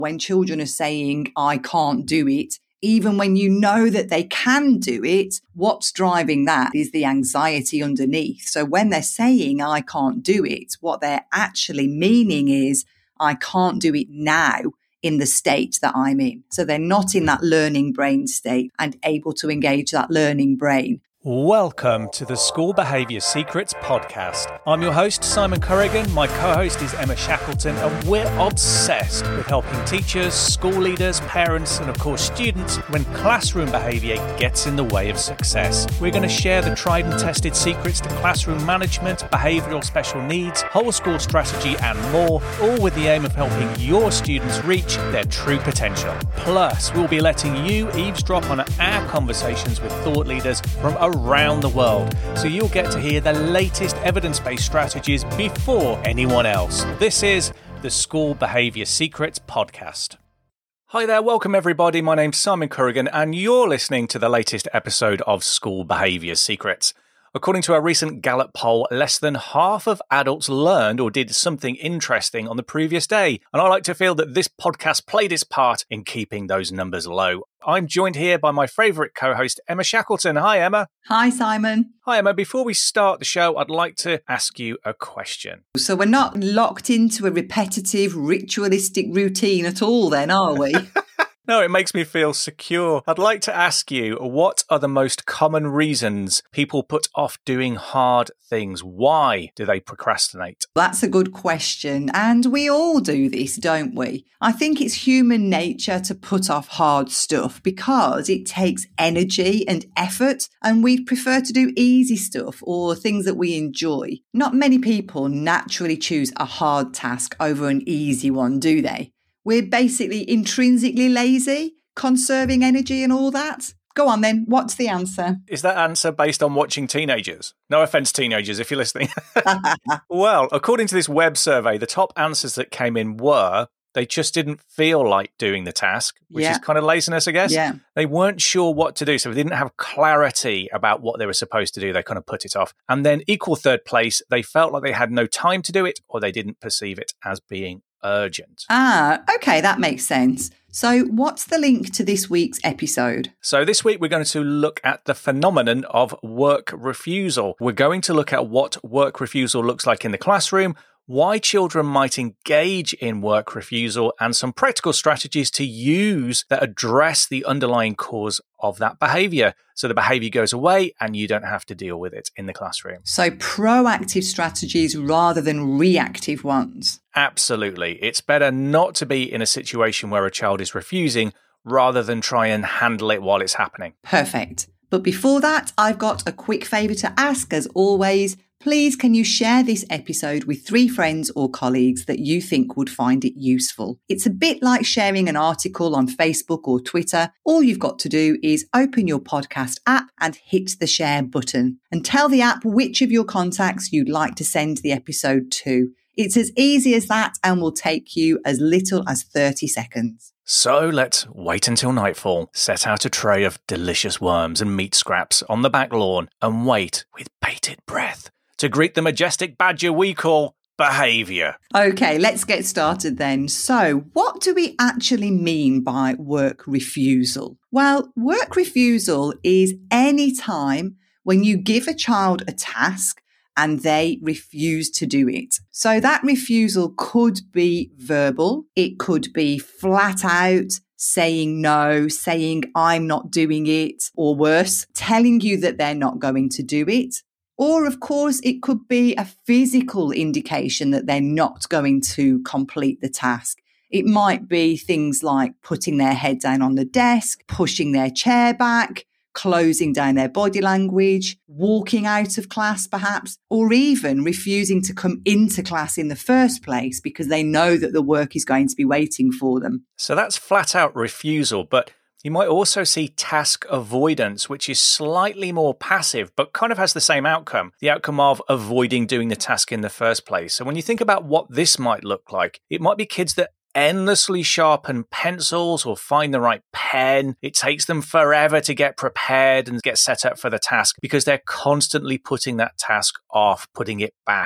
When children are saying, I can't do it, even when you know that they can do it, what's driving that is the anxiety underneath. So when they're saying, I can't do it, what they're actually meaning is, I can't do it now in the state that I'm in. So they're not in that learning brain state and able to engage that learning brain. Welcome to the School Behaviour Secrets podcast. I'm your host, Simon Corrigan. My co-host is Emma Shackleton, and we're obsessed with helping teachers, school leaders, parents, and of course students when classroom behaviour gets in the way of success. We're going to share the tried and tested secrets to classroom management, behavioural special needs, whole school strategy, and more, all with the aim of helping your students reach their true potential. Plus, we'll be letting you eavesdrop on our conversations with thought leaders from around the world, so you'll get to hear the latest evidence-based strategies before anyone else. This is the School Behaviour Secrets podcast. Hi there, welcome everybody. My name's Simon Corrigan, and you're listening to the latest episode of School Behaviour Secrets. According to a recent Gallup poll, less than half of adults learned or did something interesting on the previous day. And I like to feel that this podcast played its part in keeping those numbers low. I'm joined here by my favourite co-host, Emma Shackleton. Hi, Emma. Hi, Simon. Hi, Emma. Before we start the show, I'd like to ask you a question. So we're not locked into a repetitive, ritualistic routine at all then, are we? No, it makes me feel secure. I'd like to ask you, what are the most common reasons people put off doing hard things? Why do they procrastinate? That's a good question. And we all do this, don't we? I think it's human nature to put off hard stuff because it takes energy and effort, and we prefer to do easy stuff or things that we enjoy. Not many people naturally choose a hard task over an easy one, do they? We're basically intrinsically lazy, conserving energy and all that. Go on then, what's the answer? Is that answer based on watching teenagers? No offence, teenagers, if you're listening. Well, according to this web survey, the top answers that came in were they just didn't feel like doing the task, which is kind of laziness, I guess. Yeah. They weren't sure what to do, so they didn't have clarity about what they were supposed to do. They kind of put it off. And then equal third place, they felt like they had no time to do it, or they didn't perceive it as being urgent. Okay, that makes sense. So what's the link to this week's episode? So this week we're going to look at the phenomenon of work refusal. We're going to look at what work refusal looks like in the classroom, why children might engage in work refusal, and some practical strategies to use that address the underlying cause of that behaviour, so the behaviour goes away and you don't have to deal with it in the classroom. So proactive strategies rather than reactive ones. Absolutely. It's better not to be in a situation where a child is refusing rather than try and handle it while it's happening. Perfect. But before that, I've got a quick favour to ask as always. Please, can you share this episode with 3 friends or colleagues that you think would find it useful? It's a bit like sharing an article on Facebook or Twitter. All you've got to do is open your podcast app and hit the share button and tell the app which of your contacts you'd like to send the episode to. It's as easy as that and will take you as little as 30 seconds. So let's wait until nightfall, set out a tray of delicious worms and meat scraps on the back lawn, and wait with bated breath to greet the majestic badger we call behaviour. Okay, let's get started then. So, what do we actually mean by work refusal? Well, work refusal is any time when you give a child a task and they refuse to do it. So that refusal could be verbal. It could be flat out saying no, saying I'm not doing it, or worse, telling you that they're not going to do it. Or, of course, it could be a physical indication that they're not going to complete the task. It might be things like putting their head down on the desk, pushing their chair back, closing down their body language, walking out of class perhaps, or even refusing to come into class in the first place because they know that the work is going to be waiting for them. So that's flat out refusal, but you might also see task avoidance, which is slightly more passive, but kind of has the same outcome, the outcome of avoiding doing the task in the first place. So when you think about what this might look like, it might be kids that endlessly sharpen pencils or find the right pen. It takes them forever to get prepared and get set up for the task because they're constantly putting that task off, putting it back.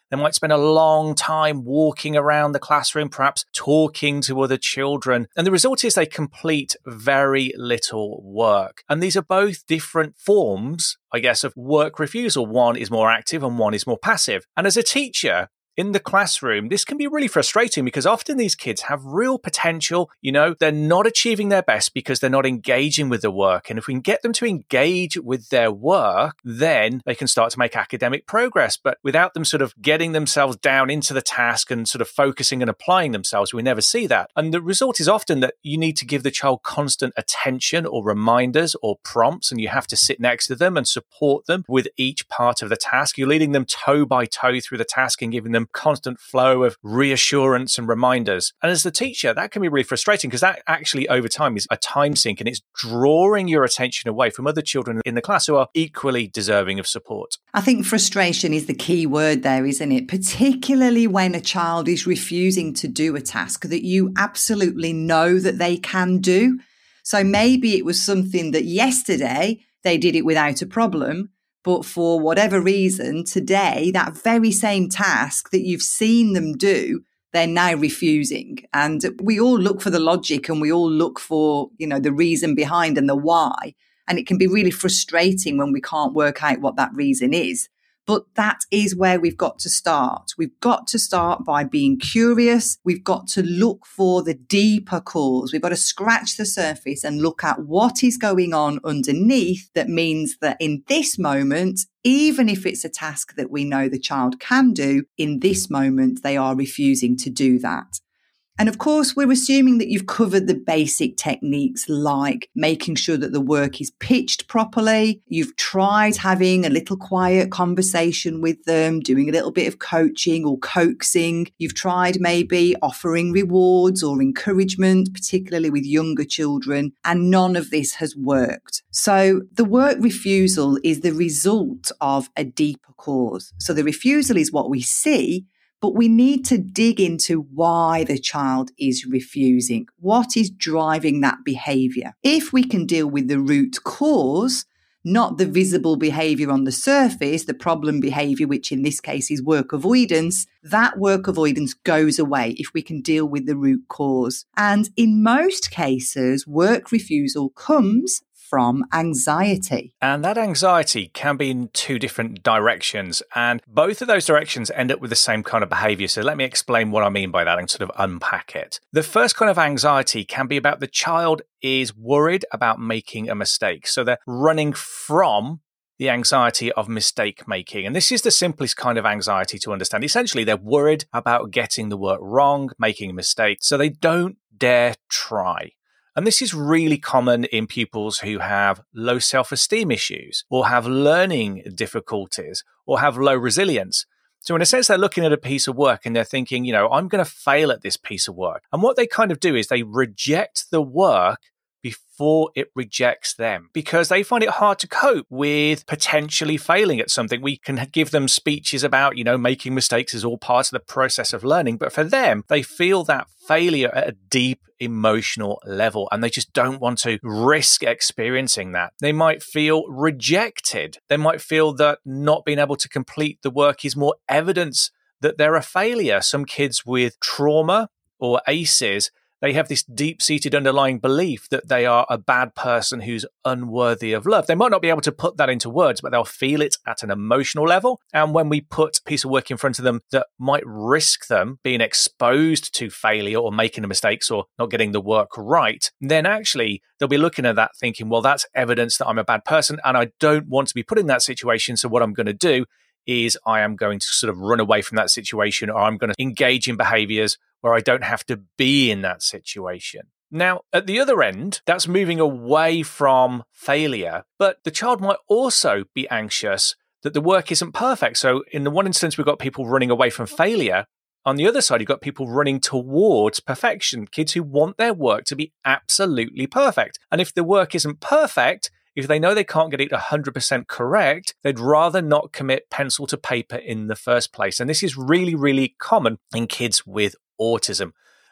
They might spend a long time walking around the classroom, perhaps talking to other children. And the result is they complete very little work. And these are both different forms, I guess, of work refusal. One is more active and one is more passive. And as a teacher, in the classroom, this can be really frustrating because often these kids have real potential. They're not achieving their best because they're not engaging with the work. And if we can get them to engage with their work, then they can start to make academic progress. But without them sort of getting themselves down into the task and sort of focusing and applying themselves, we never see that. And the result is often that you need to give the child constant attention or reminders or prompts, and you have to sit next to them and support them with each part of the task. You're leading them toe by toe through the task and giving them constant flow of reassurance and reminders. And as the teacher, that can be really frustrating because that actually over time is a time sink and it's drawing your attention away from other children in the class who are equally deserving of support. I think frustration is the key word there, isn't it? Particularly when a child is refusing to do a task that you absolutely know that they can do. So maybe it was something that yesterday they did it without a problem, but for whatever reason, today, that very same task that you've seen them do, they're now refusing. And we all look for the logic and we all look for, the reason behind and the why. And it can be really frustrating when we can't work out what that reason is. But that is where we've got to start. We've got to start by being curious. We've got to look for the deeper cause. We've got to scratch the surface and look at what is going on underneath that means that in this moment, even if it's a task that we know the child can do, in this moment, they are refusing to do that. And of course, we're assuming that you've covered the basic techniques like making sure that the work is pitched properly. You've tried having a little quiet conversation with them, doing a little bit of coaching or coaxing. You've tried maybe offering rewards or encouragement, particularly with younger children, and none of this has worked. So the work refusal is the result of a deeper cause. So the refusal is what we see, but we need to dig into why the child is refusing. What is driving that behavior? If we can deal with the root cause, not the visible behavior on the surface, the problem behavior, which in this case is work avoidance, that work avoidance goes away if we can deal with the root cause. And in most cases, work refusal comes from anxiety. And that anxiety can be in two different directions. And both of those directions end up with the same kind of behavior. So let me explain what I mean by that and sort of unpack it. The first kind of anxiety can be about the child is worried about making a mistake. So they're running from the anxiety of mistake making. And this is the simplest kind of anxiety to understand. Essentially, they're worried about getting the work wrong, making a mistake. So they don't dare try. And this is really common in pupils who have low self-esteem issues or have learning difficulties or have low resilience. So in a sense, they're looking at a piece of work and they're thinking, I'm going to fail at this piece of work. And what they kind of do is they reject the work before it rejects them because they find it hard to cope with potentially failing at something. We can give them speeches about, making mistakes is all part of the process of learning. But for them, they feel that failure at a deep emotional level and they just don't want to risk experiencing that. They might feel rejected. They might feel that not being able to complete the work is more evidence that they're a failure. Some kids with trauma or ACEs, they have this deep-seated underlying belief that they are a bad person who's unworthy of love. They might not be able to put that into words, but they'll feel it at an emotional level. And when we put a piece of work in front of them that might risk them being exposed to failure or making the mistakes or not getting the work right, then actually they'll be looking at that thinking, well, that's evidence that I'm a bad person and I don't want to be put in that situation. So what I'm going to do is I am going to sort of run away from that situation or I'm going to engage in behaviors where I don't have to be in that situation. Now, at the other end, that's moving away from failure, but the child might also be anxious that the work isn't perfect. So in the one instance, we've got people running away from failure. On the other side, you've got people running towards perfection, kids who want their work to be absolutely perfect. And if the work isn't perfect, if they know they can't get it 100% correct, they'd rather not commit pencil to paper in the first place. And this is really, really common in kids with autism.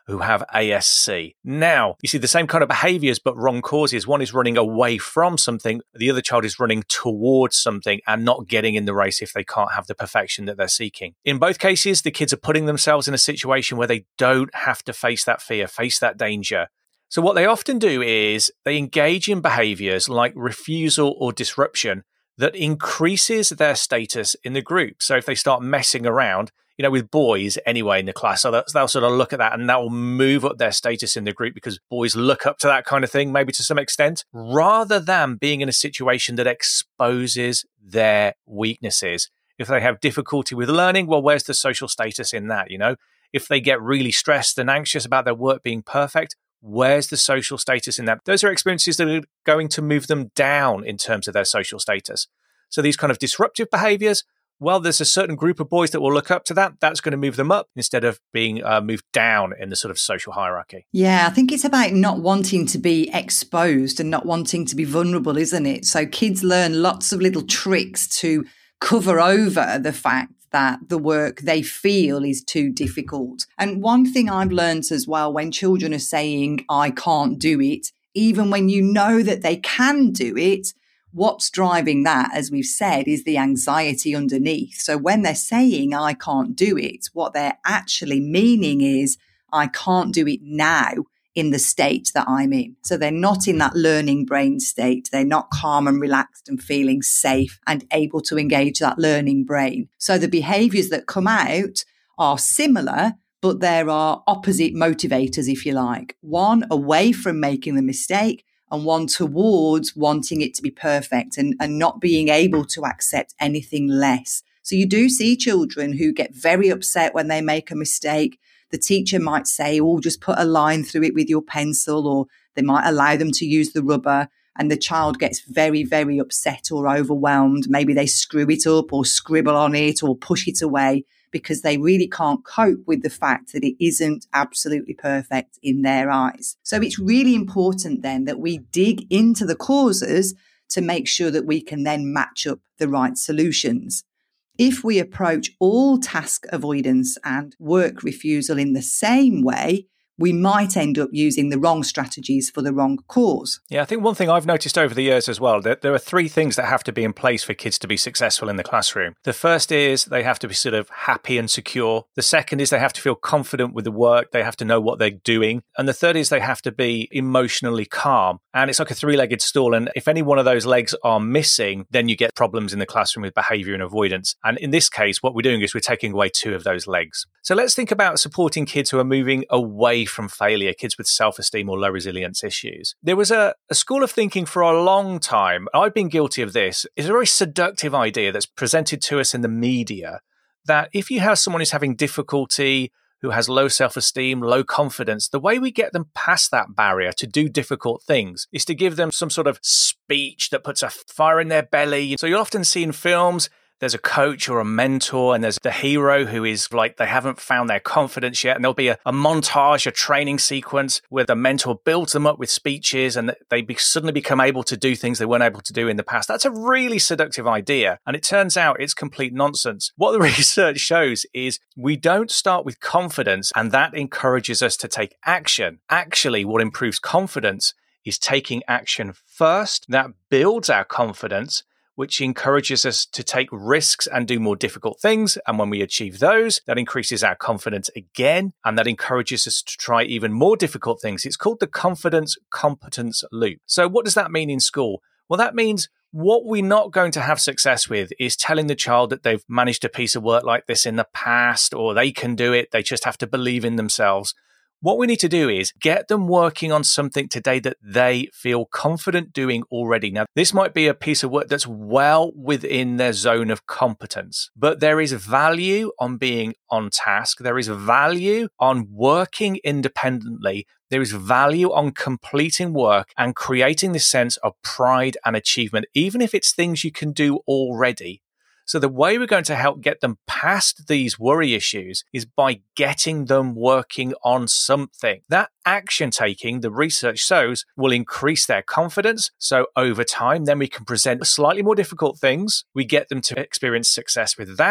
who have ASC. Now, you see the same kind of behaviors, but wrong causes. One is running away from something. The other child is running towards something and not getting in the race if they can't have the perfection that they're seeking. In both cases, the kids are putting themselves in a situation where they don't have to face that fear, face that danger. So what they often do is they engage in behaviors like refusal or disruption that increases their status in the group. So if they start messing around, with boys anyway in the class, so they'll sort of look at that and that will move up their status in the group because boys look up to that kind of thing, maybe to some extent, rather than being in a situation that exposes their weaknesses. If they have difficulty with learning, well, where's the social status in that, If they get really stressed and anxious about their work being perfect, where's the social status in that? Those are experiences that are going to move them down in terms of their social status. So these kind of disruptive behaviors, well, there's a certain group of boys that will look up to that. That's going to move them up instead of being moved down in the sort of social hierarchy. Yeah, I think it's about not wanting to be exposed and not wanting to be vulnerable, isn't it? So kids learn lots of little tricks to cover over the fact that the work they feel is too difficult. And one thing I've learned as well, when children are saying, I can't do it, even when you know that they can do it, what's driving that, as we've said, is the anxiety underneath. So when they're saying, I can't do it, what they're actually meaning is, I can't do it now in the state that I'm in. So they're not in that learning brain state. They're not calm and relaxed and feeling safe and able to engage that learning brain. So the behaviors that come out are similar, but there are opposite motivators, if you like. One away from making the mistake, and one towards wanting it to be perfect and not being able to accept anything less. So you do see children who get very upset when they make a mistake. The teacher might say, oh, just put a line through it with your pencil, or they might allow them to use the rubber, and the child gets very, very upset or overwhelmed. Maybe they screw it up or scribble on it or push it away, because they really can't cope with the fact that it isn't absolutely perfect in their eyes. So it's really important then that we dig into the causes to make sure that we can then match up the right solutions. If we approach all task avoidance and work refusal in the same way, we might end up using the wrong strategies for the wrong cause. Yeah, I think one thing I've noticed over the years as well, that there are three things that have to be in place for kids to be successful in the classroom. The first is they have to be sort of happy and secure. The second is they have to feel confident with the work. They have to know what they're doing. And the third is they have to be emotionally calm. And it's like a three-legged stool. And if any one of those legs are missing, then you get problems in the classroom with behavior and avoidance. And in this case, what we're doing is we're taking away two of those legs. So let's think about supporting kids who are moving away from failure, kids with self-esteem or low resilience issues. There was a school of thinking for a long time, I've been guilty of this, is a very seductive idea that's presented to us in the media, that if you have someone who's having difficulty, who has low self-esteem, low confidence, the way we get them past that barrier to do difficult things is to give them some sort of speech that puts a fire in their belly. So you'll often see in films, there's a coach or a mentor, and there's the hero who is like, they haven't found their confidence yet. And there'll be a montage, a training sequence where the mentor builds them up with speeches and they suddenly become able to do things they weren't able to do in the past. That's a really seductive idea. And it turns out it's complete nonsense. What the research shows is we don't start with confidence, and that encourages us to take action. Actually, what improves confidence is taking action first. That builds our confidence, which encourages us to take risks and do more difficult things. And when we achieve those, that increases our confidence again, and that encourages us to try even more difficult things. It's called the confidence competence loop. So what does that mean in school? Well, that means what we're not going to have success with is telling the child that they've managed a piece of work like this in the past, or they can do it. They just have to believe in themselves. What we need to do is get them working on something today that they feel confident doing already. Now, this might be a piece of work that's well within their zone of competence, but there is value on being on task. There is value on working independently. There is value on completing work and creating this sense of pride and achievement, even if it's things you can do already. So the way we're going to help get them past these worry issues is by getting them working on something. That action taking, the research shows, will increase their confidence. So over time, then we can present slightly more difficult things. We get them to experience success with that.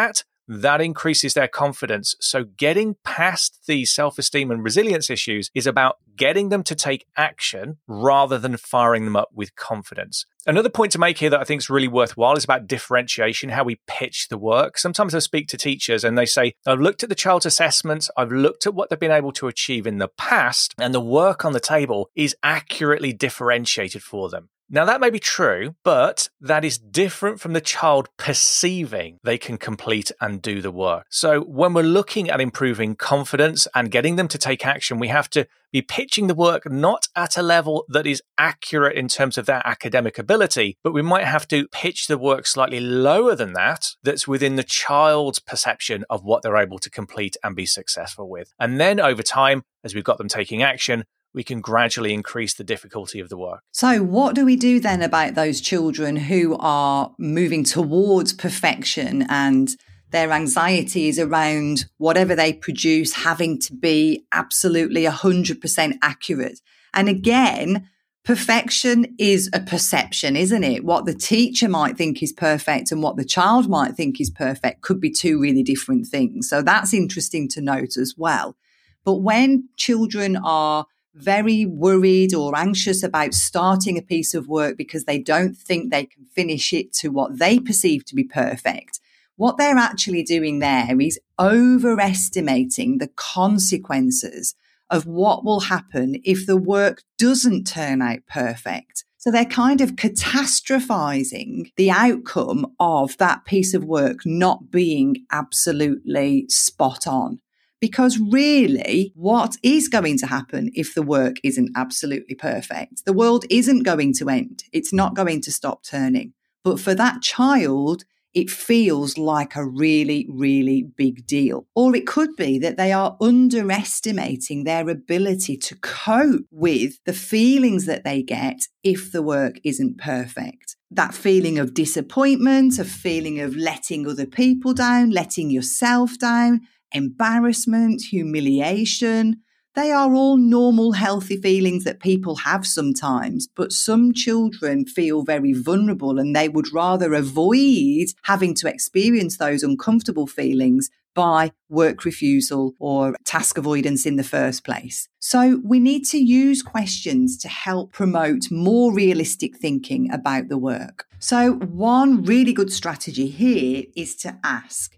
that increases their confidence. So getting past these self-esteem and resilience issues is about getting them to take action rather than firing them up with confidence. Another point to make here that I think is really worthwhile is about differentiation, how we pitch the work. Sometimes I speak to teachers and they say, I've looked at the child's assessments, I've looked at what they've been able to achieve in the past, and the work on the table is accurately differentiated for them. Now, that may be true, but that is different from the child perceiving they can complete and do the work. So when we're looking at improving confidence and getting them to take action, we have to be pitching the work not at a level that is accurate in terms of their academic ability, but we might have to pitch the work slightly lower than that, that's within the child's perception of what they're able to complete and be successful with. And then over time, as we've got them taking action, we can gradually increase the difficulty of the work. So what do we do then about those children who are moving towards perfection and their anxiety is around whatever they produce having to be absolutely 100% accurate? And again, perfection is a perception, isn't it? What the teacher might think is perfect and what the child might think is perfect could be two really different things. So that's interesting to note as well. But when children are very worried or anxious about starting a piece of work because they don't think they can finish it to what they perceive to be perfect, what they're actually doing there is overestimating the consequences of what will happen if the work doesn't turn out perfect. So they're kind of catastrophizing the outcome of that piece of work not being absolutely spot on. Because really, what is going to happen if the work isn't absolutely perfect? The world isn't going to end. It's not going to stop turning. But for that child, it feels like a really, really big deal. Or it could be that they are underestimating their ability to cope with the feelings that they get if the work isn't perfect. That feeling of disappointment, a feeling of letting other people down, letting yourself down, embarrassment, humiliation. They are all normal, healthy feelings that people have sometimes, but some children feel very vulnerable and they would rather avoid having to experience those uncomfortable feelings by work refusal or task avoidance in the first place. So we need to use questions to help promote more realistic thinking about the work. So one really good strategy here is to ask,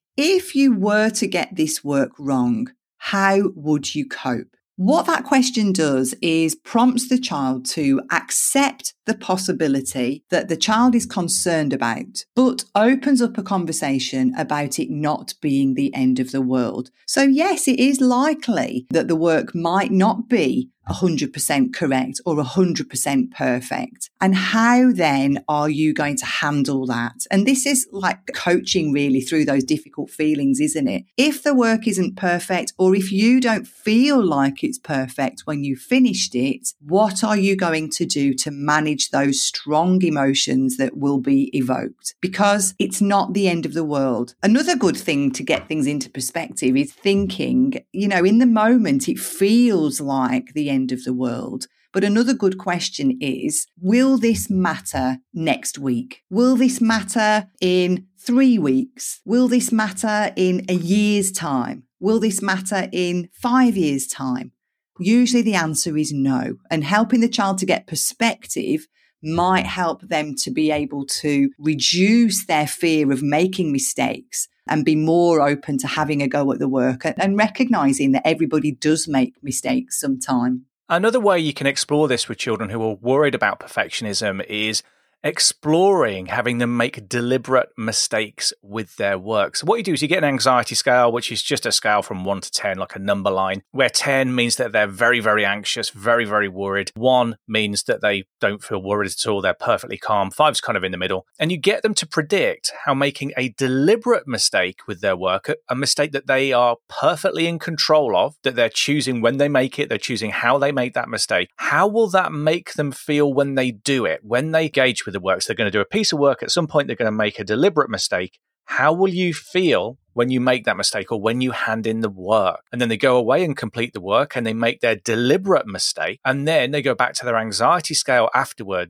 if you were to get this work wrong, how would you cope? What that question does is prompts the child to accept the possibility that the child is concerned about, but opens up a conversation about it not being the end of the world. So yes, it is likely that the work might not be 100% correct or 100% perfect. And how then are you going to handle that? And this is like coaching really through those difficult feelings, isn't it? If the work isn't perfect, or if you don't feel like it's perfect when you finished it, what are you going to do to manage those strong emotions that will be evoked? Because it's not the end of the world. Another good thing to get things into perspective is thinking, in the moment, it feels like the end of the world. But another good question is, will this matter next week? Will this matter in 3 weeks? Will this matter in a year's time? Will this matter in 5 years' time? Usually the answer is no. And helping the child to get perspective might help them to be able to reduce their fear of making mistakes and be more open to having a go at the work and recognizing that everybody does make mistakes sometime. Another way you can explore this with children who are worried about perfectionism is exploring having them make deliberate mistakes with their work. So what you do is you get an anxiety scale, which is just a scale from 1 to 10, like a number line, where 10 means that they're very, very anxious, very, very worried. 1 means that they don't feel worried at all. They're perfectly calm. 5's kind of in the middle. And you get them to predict how making a deliberate mistake with their work, a mistake that they are perfectly in control of, that they're choosing when they make it, they're choosing how they make that mistake. How will that make them feel when they do it, when they engage with the work? So they're going to do a piece of work. At some point, they're going to make a deliberate mistake. How will you feel when you make that mistake or when you hand in the work? And then they go away and complete the work and they make their deliberate mistake. And then they go back to their anxiety scale afterwards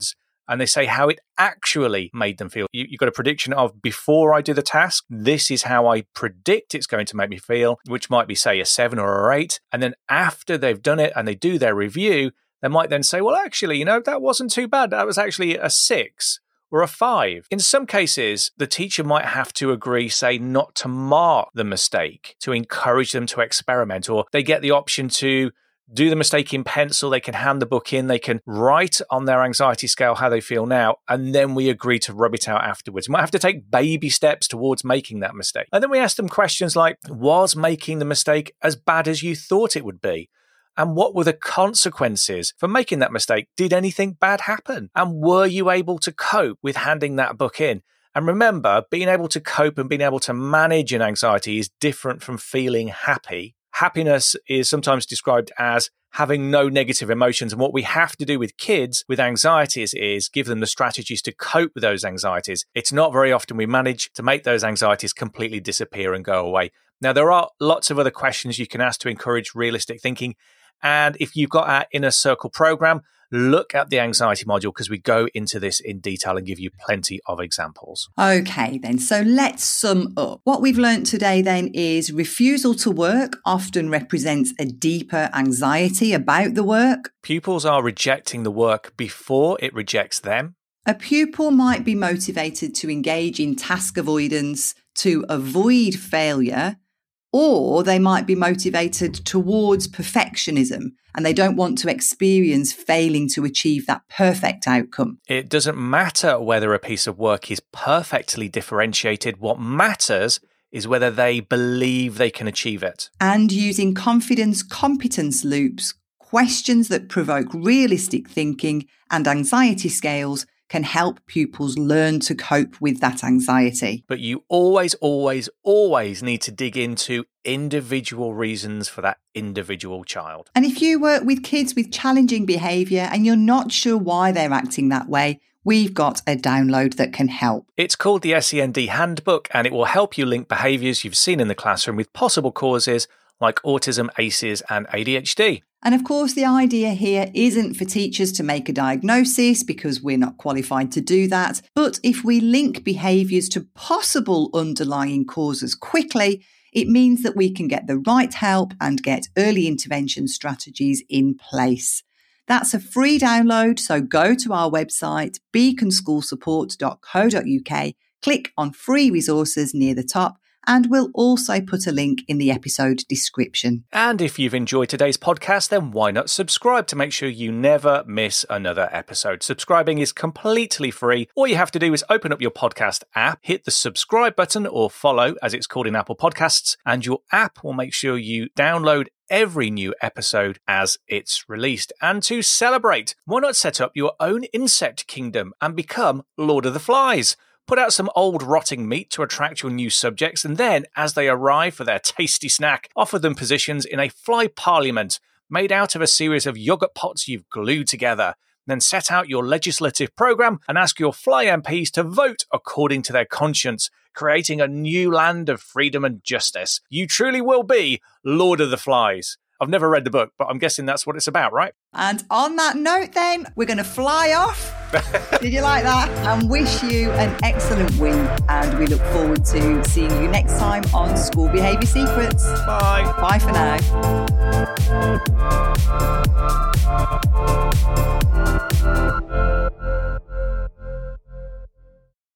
and they say how it actually made them feel. You've got a prediction of before I do the task, this is how I predict it's going to make me feel, which might be, say, a 7 or an 8. And then after they've done it and they do their review, they might then say, well, actually, that wasn't too bad. That was actually a 6 or a 5. In some cases, the teacher might have to agree, say, not to mark the mistake, to encourage them to experiment, or they get the option to do the mistake in pencil. They can hand the book in, they can write on their anxiety scale how they feel now, and then we agree to rub it out afterwards. We might have to take baby steps towards making that mistake. And then we ask them questions like, was making the mistake as bad as you thought it would be? And what were the consequences for making that mistake? Did anything bad happen? And were you able to cope with handing that book in? And remember, being able to cope and being able to manage an anxiety is different from feeling happy. Happiness is sometimes described as having no negative emotions. And what we have to do with kids with anxieties is give them the strategies to cope with those anxieties. It's not very often we manage to make those anxieties completely disappear and go away. Now, there are lots of other questions you can ask to encourage realistic thinking. And if you've got our Inner Circle program, look at the anxiety module because we go into this in detail and give you plenty of examples. Okay, then. So let's sum up. What we've learned today then is refusal to work often represents a deeper anxiety about the work. Pupils are rejecting the work before it rejects them. A pupil might be motivated to engage in task avoidance to avoid failure, or they might be motivated towards perfectionism and they don't want to experience failing to achieve that perfect outcome. It doesn't matter whether a piece of work is perfectly differentiated. What matters is whether they believe they can achieve it. And using confidence-competence loops, questions that provoke realistic thinking and anxiety scales can help pupils learn to cope with that anxiety. But you always need to dig into individual reasons for that individual child. And if you work with kids with challenging behaviour and you're not sure why they're acting that way, we've got a download that can help. It's called the SEND Handbook, and it will help you link behaviours you've seen in the classroom with possible causes like autism, ACEs and ADHD. And of course, the idea here isn't for teachers to make a diagnosis because we're not qualified to do that. But if we link behaviours to possible underlying causes quickly, it means that we can get the right help and get early intervention strategies in place. That's a free download, so go to our website, beaconschoolsupport.co.uk, click on free resources near the top, and we'll also put a link in the episode description. And if you've enjoyed today's podcast, then why not subscribe to make sure you never miss another episode? Subscribing is completely free. All you have to do is open up your podcast app, hit the subscribe button or follow, as it's called in Apple Podcasts, and your app will make sure you download every new episode as it's released. And to celebrate, why not set up your own insect kingdom and become Lord of the Flies? Put out some old rotting meat to attract your new subjects, and then, as they arrive for their tasty snack, offer them positions in a fly parliament made out of a series of yoghurt pots you've glued together. Then set out your legislative programme and ask your fly MPs to vote according to their conscience, creating a new land of freedom and justice. You truly will be Lord of the Flies. I've never read the book, but I'm guessing that's what it's about, right? And on that note then, we're going to fly off. Did you like that? And wish you an excellent week. And we look forward to seeing you next time on School Behaviour Secrets. Bye. Bye for now.